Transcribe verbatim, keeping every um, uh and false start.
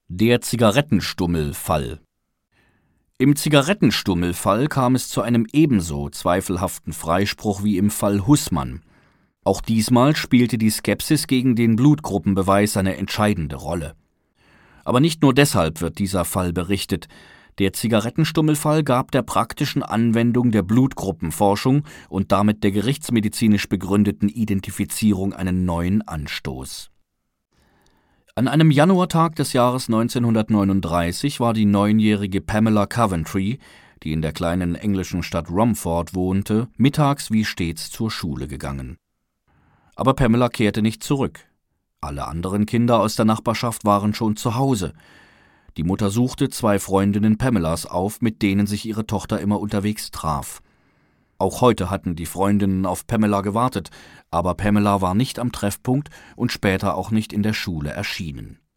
Der Zigarettenstummel-Fall. Im Zigarettenstummel-Fall kam es zu einem ebenso zweifelhaften Freispruch wie im Fall Hußmann. Auch diesmal spielte die Skepsis gegen den Blutgruppenbeweis eine entscheidende Rolle. Aber nicht nur deshalb wird dieser Fall berichtet. Der Zigarettenstummel-Fall gab der praktischen Anwendung der Blutgruppenforschung und damit der gerichtsmedizinisch begründeten Identifizierung einen neuen Anstoß. An einem Januartag des Jahres neunzehnhundertneununddreißig war die neunjährige Pamela Coventry, die in der kleinen englischen Stadt Romford wohnte, mittags wie stets zur Schule gegangen. Aber Pamela kehrte nicht zurück. Alle anderen Kinder aus der Nachbarschaft waren schon zu Hause. Die Mutter suchte zwei Freundinnen Pamelas auf, mit denen sich ihre Tochter immer unterwegs traf. Auch heute hatten die Freundinnen auf Pamela gewartet, aber Pamela war nicht am Treffpunkt und später auch nicht in der Schule erschienen.